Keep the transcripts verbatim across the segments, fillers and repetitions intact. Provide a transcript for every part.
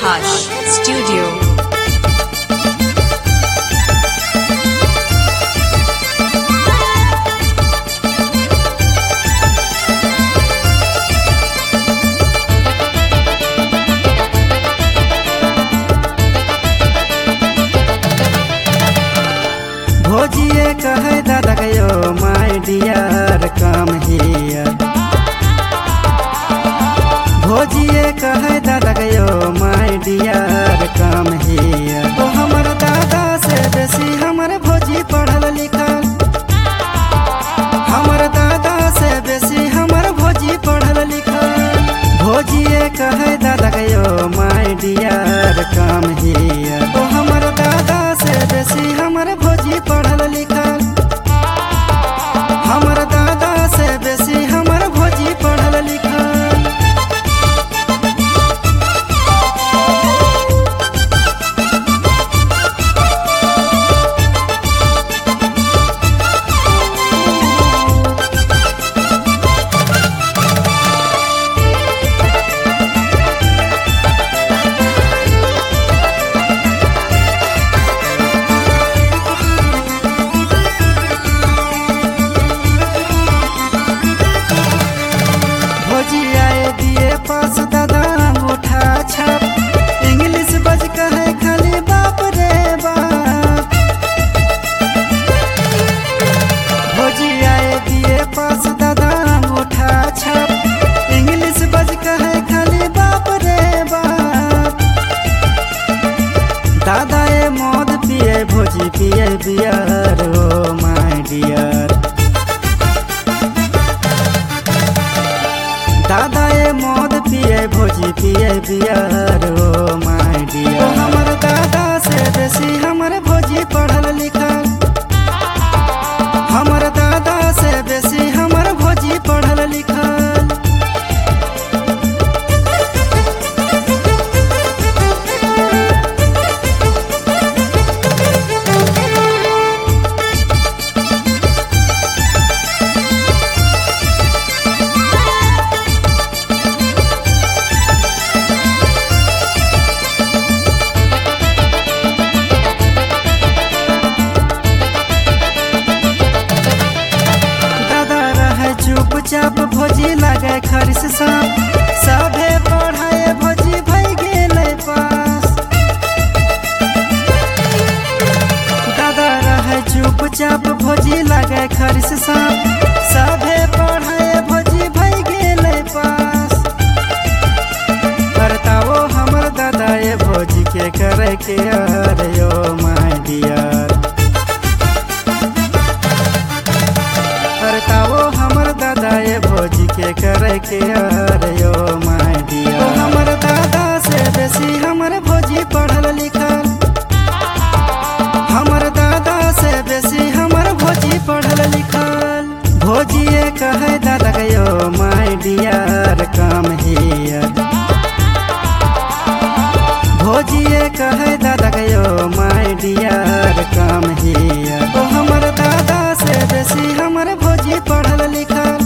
Vibhash Studio. भोजिए कहे दादा गयो माय डियर कम हियर। भोजिए कहे दादा गयो माय डियर कम हियर। तो हमर दादा से बेसी हमर भोजी पढ़ल लिखल। हमर दादा से बेसी हमर भोजी पढ़ल लिखल। भोजिए कहे दादा गयो माय डियर कम हियर। तो हमर दादा से बेसी हमर भोजी पढ़ल लिखल। हमर दादा से बेसी हमर भोजी पढ़ल लिखल। पास दादा अंगूठा छाप इंग्लिश बज कहे खाली बाप रे बाप। भोजी आए दिए पास दादा अंगूठा छाप इंग्लिश बज कहे खाली बाप रे बाप। दादा ए मौत पिए भोजी पिए बियर ओ माय डियर। दादा ए मौत पिए भोजी पिए बियर ओ माय डियर। तो हमर दादा से बेसी हमर भोजी पढ़ल लिखल। हमर दादा से बेसी हमर भोजी पढ़ल लिखल। चुपचाप भोजी लगे खरिस सांप सभे पढ़ाए भोजी भई गेले पास। दादा रहे चुपचाप भोजी लगे खरिस सांप सभे पढ़ाए भोजी भई गेले पास। करताओ हमर दादा ए भोजी के करे के अरे ओ माय डियर। करताओ हमर दादा ए भोजी के करे के अरे ओ माय डियर। तो हमर दादा से बेसी हमर भोजी पढ़ल लिखल। हमर दादा से बेसी हमर भोजी पढ़ल लिखल। भोजिए कहे दादा गयो माय डियर कम हियर। भोजिए कहे दादा गयो माय डियर कम हियर। तो हमर दादा से बेसी हमर भोजी पढ़ल लिखल।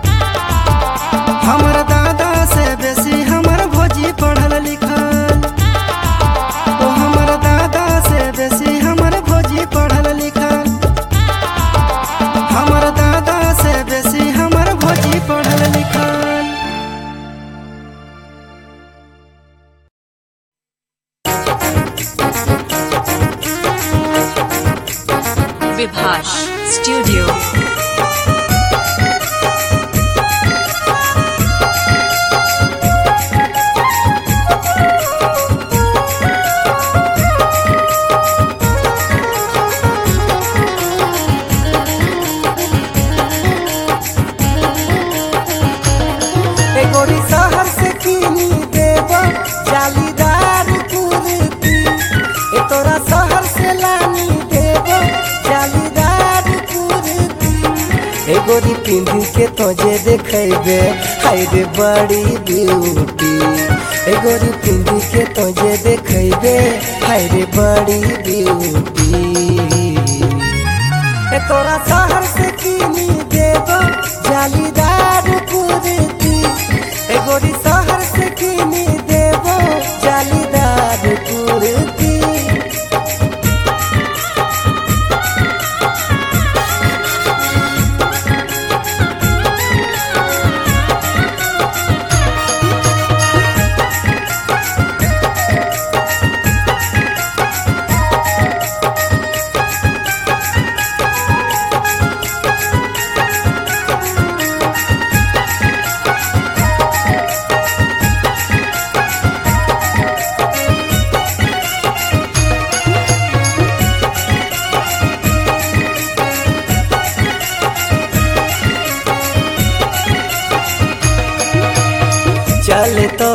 हमर दादा से बेसी हमर भोजी पढ़ल लिखल। तो हमर दादा से बेसी हमर भोजी पढ़ल लिखल। हमर दादा से बेसी हमर भोजी पढ़ल लिखल। Vibhash Studio. गोरी शहर से कीनी देबो जालीदार कुर्ती। ए तोरा शहर से लानी देबो जालीदार कुर्ती। ए गोरी पिंधी के तोजे देखेबे हाय रे बड़ी ब्यूटी। ए गोरी पिंधी के तोजे देखेबे हाय रे बड़ी ब्यूटी। ए तोरा शहर से कीनी देबो जालीदार कुर्ती। ए गोरी शहर से कीनी देबो जालीदार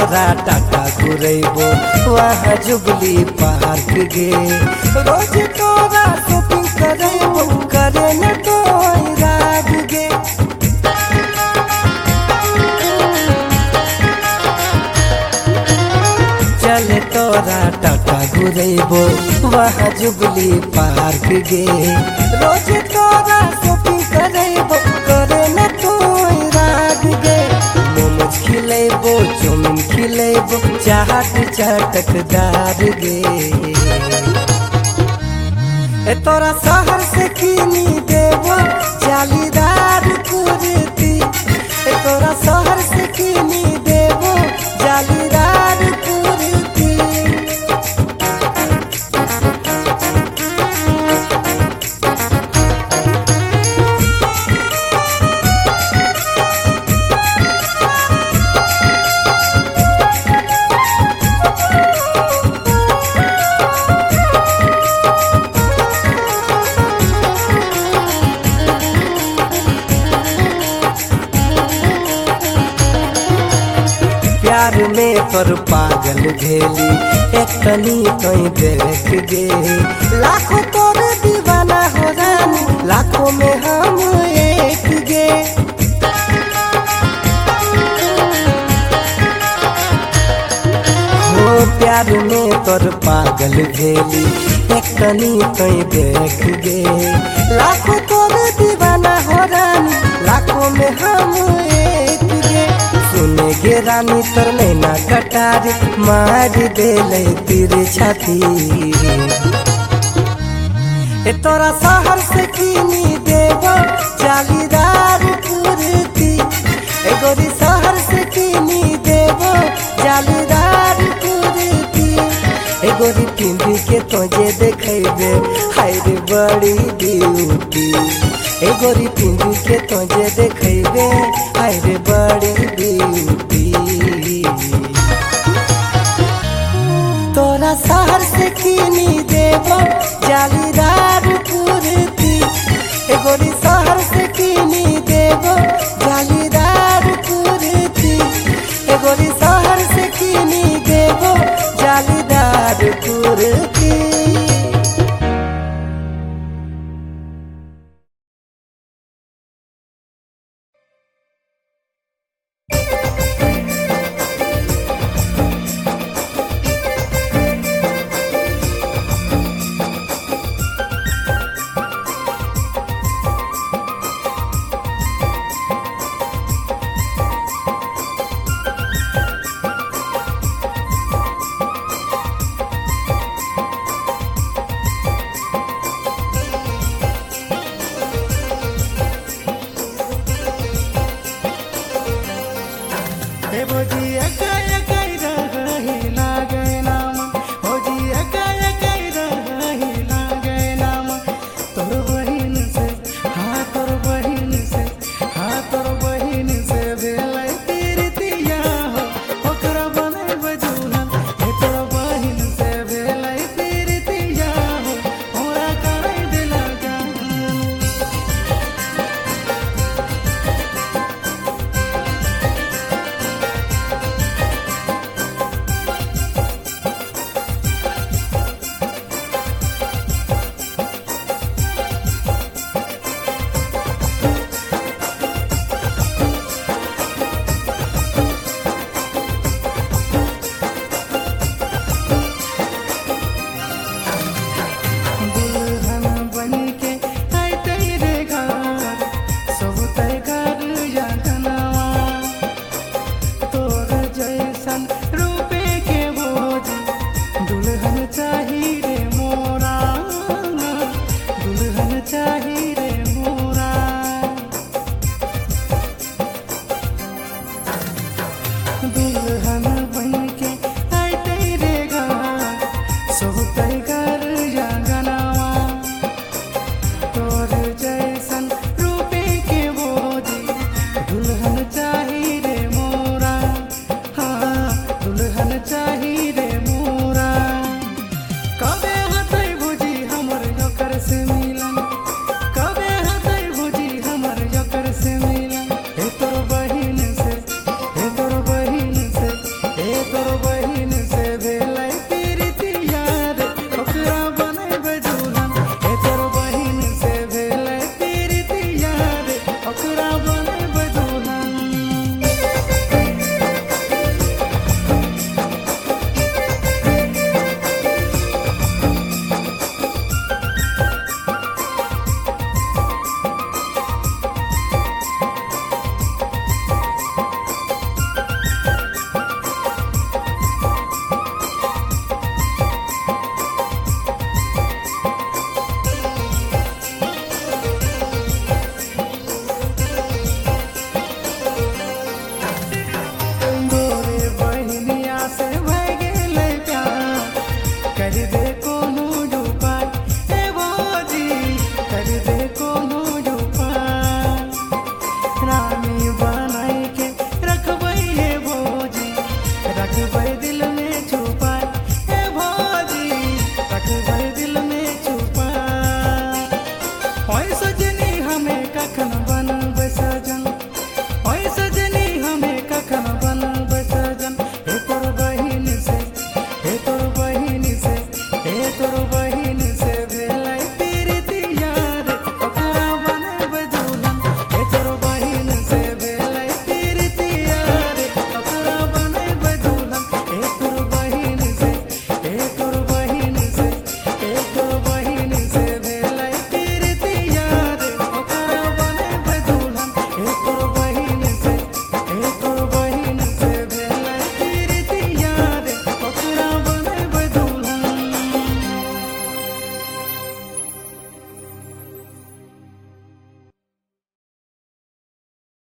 तोरा टाटा घुरेबो वहाँ जुबली पार्क गे। रोज तोरा शॉपिंग करेबो करे न तो राग गे। चले तोरा टाटा घुरेबो वहाँ जुबली पार्क गे। रोज तोरा शॉपिंग करेबो करे न तो राग गे। मोमोज खिलेबो चाउमीन खिलेबो चाट चटकदार गे। ए तोरा शहर से किनी देबो जालीदार कुर्ती। ए तोरा शहर से किनी देबो जालीदार कुर्ती। प्यार में पर पागल भेली एक तनी कहीं देख गे। लाखों तोर दीवाना हो रानी लाखों में हम एक गे। हो प्यार में पर पागल भेली एक तनी कहीं देख गे। लाखों तोर दीवाना हो रानी लाखों में हम एक गे। सुने गे रानी तर नैना कटार मार देले तेरे छाती। ए तोरा शहर से किनी देबो जालीदार कुर्ती। ए गोरी शहर से किनी देबो जालीदार कुर्ती। ए गोरी पिंडी के तोजे देखेबे हाय रे बड़ी ब्यूटी। ए गोरी पिंडी के तोजे देखेबे हाय रे बड़ी ब्यूटी। तोरा शहर से किनी देबो जालीदार कुर्ती। ए गोरी शहर से किनी देबो जालीदार कुर्ती। ए गोरी शहर से किनी देबो जालीदार कुर्ती। दुल्हन भैया